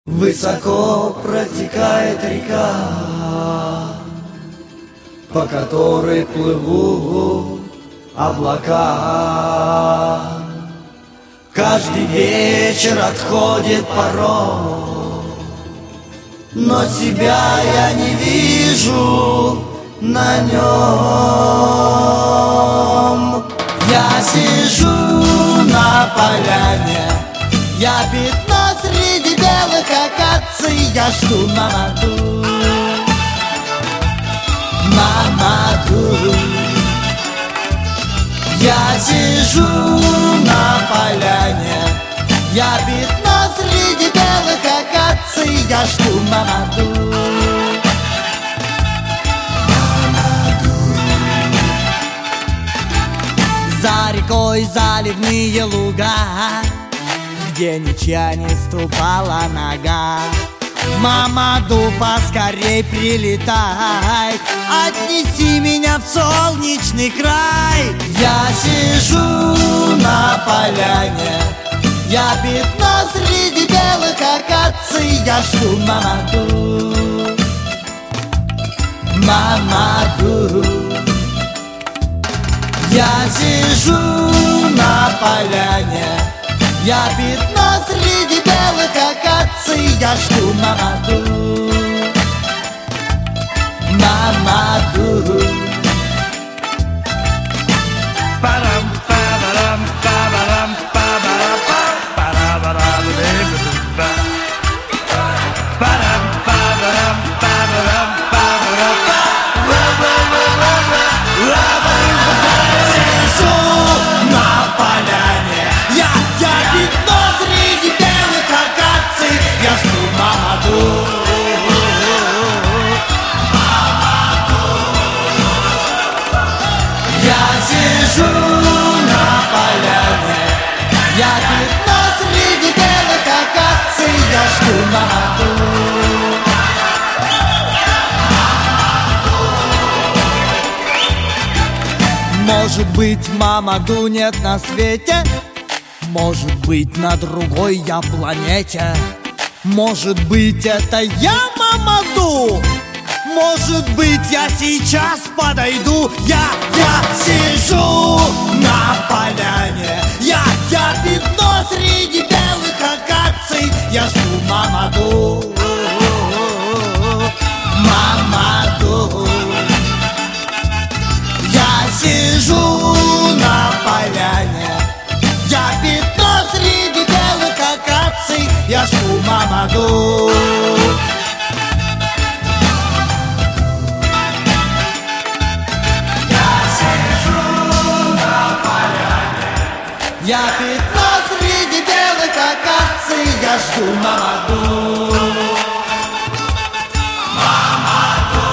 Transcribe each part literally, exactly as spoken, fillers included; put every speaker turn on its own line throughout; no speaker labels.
Высоко протекает река, по которой плывут облака. Каждый вечер отходит паром, но себя я не вижу на нем. Я сижу на поляне, я пятно среди белых акаций, я жду Мамаду, Мамаду. Я сижу на поляне, я пятно среди белых акаций, я жду Мамаду, Мамаду. За рекой заливные луга, где ничья не ступала нога. Мамаду, поскорей прилетай, отнеси меня в солнечный край. Я сижу на поляне, я пятно среди белых акаций, я жду Мамаду, Мамаду. Я сижу на поляне, я пятно среди белых акаций, я жду Мамаду, Мамаду. Сижу на поляне, я пятно среди белых акаций, я жду Мамаду, Мамаду. Может быть, Мамаду нет на свете, может быть, на другой я планете, может быть, это я Мамаду, может быть, я сейчас подойду. Я, я сижу на поляне, я, я пятно среди белых акаций, я жду Мамаду, Мамаду. Я сижу на поляне, я пятно среди белых акаций, я жду Мамаду. Я пятно среди белых акаций, я жду Мамаду, Мамаду.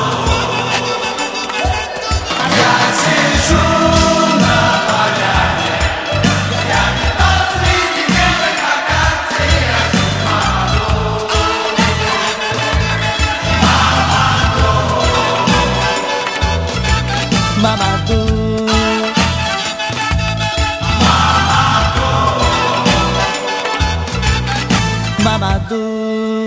Я сижу на поляне, я пятно среди белых акаций, я жду Мамаду, Мамаду, Мамаду. Mamaду.